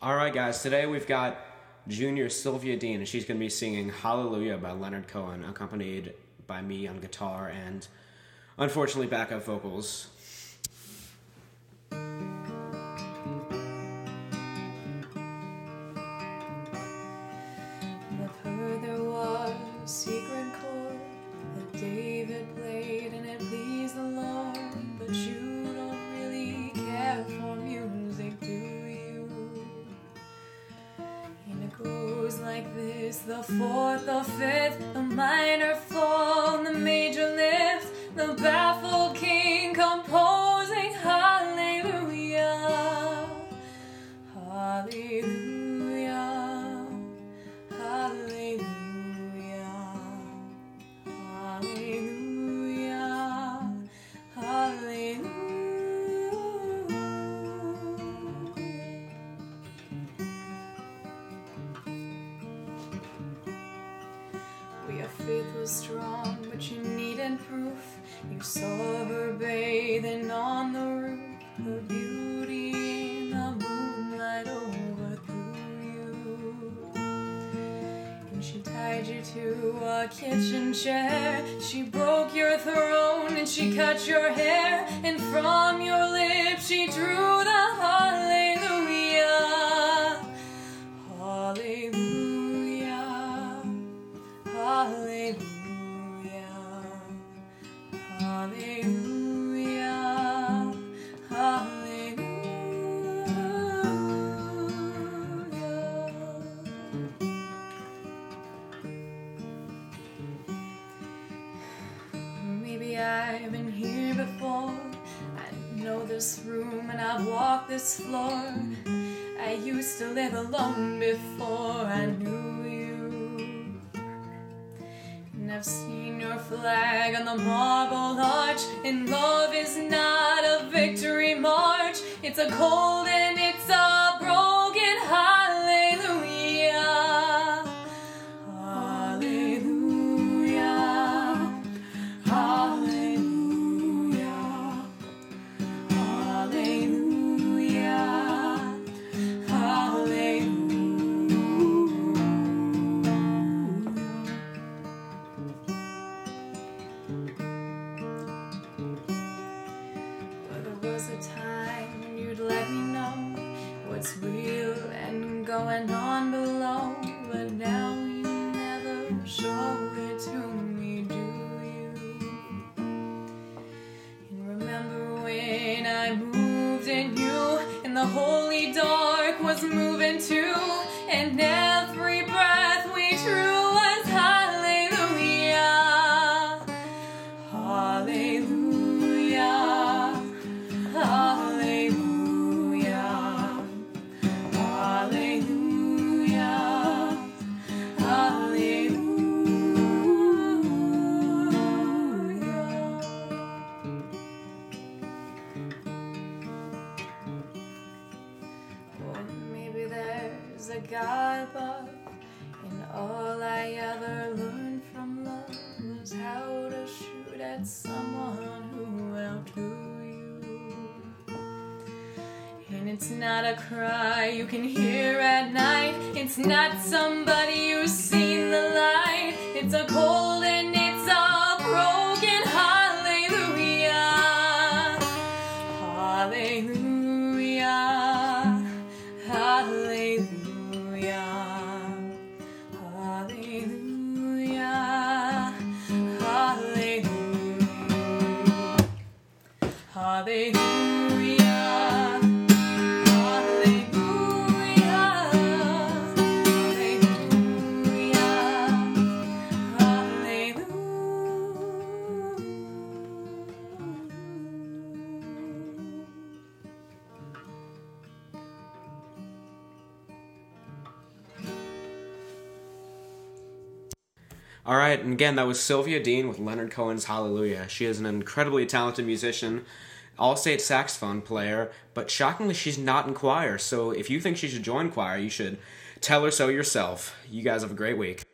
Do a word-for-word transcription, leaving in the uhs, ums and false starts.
All right, guys, today we've got junior Sylvia Dean, and she's going to be singing Hallelujah by Leonard Cohen, accompanied by me on guitar and, unfortunately, backup vocals. I've heard there was a secret chord that David played and it pleased the Lord, but you don't really care for music, do you? And it goes like this: the fourth, the fifth, the minor fall, the major lift, the baffled king composing hallelujah, hallelujah. Your faith was strong, but you needed proof. You saw her bathing on the roof, her beauty in the moonlight overthrew you. And she tied you to a kitchen chair, she broke your throne and she cut your hair, and from your lips she drew the hallelujah, hallelujah. Hallelujah, hallelujah, hallelujah. Maybe I've been here before, I know this room and I've walked this floor. I used to live alone before I knew you. And I've seen your flag on the marble arch, and love is not a victory march. It's a cold and it's a broken hallelujah, hallelujah, hallelujah, hallelujah, hallelujah. Was a time when you'd let me know what's real and going on below, but now you never show it to me, do you? And remember when I moved in you, and the holy dark was moving too, and every breath we drew was hallelujah, hallelujah. Hallelujah, hallelujah, hallelujah. Or maybe there's a God above, and all I ever learned from love was how to shoot at someone who outdrew you. And it's not a cry you can hear at night, it's not somebody who's seen the light, it's a cold and it's a broken hallelujah, hallelujah, hallelujah, hallelujah, hallelujah, hallelujah. All right, and again, that was Sylvia Dean with Leonard Cohen's Hallelujah. She is an incredibly talented musician, all-state saxophone player, but shockingly, she's not in choir. So if you think she should join choir, you should tell her so yourself. You guys have a great week.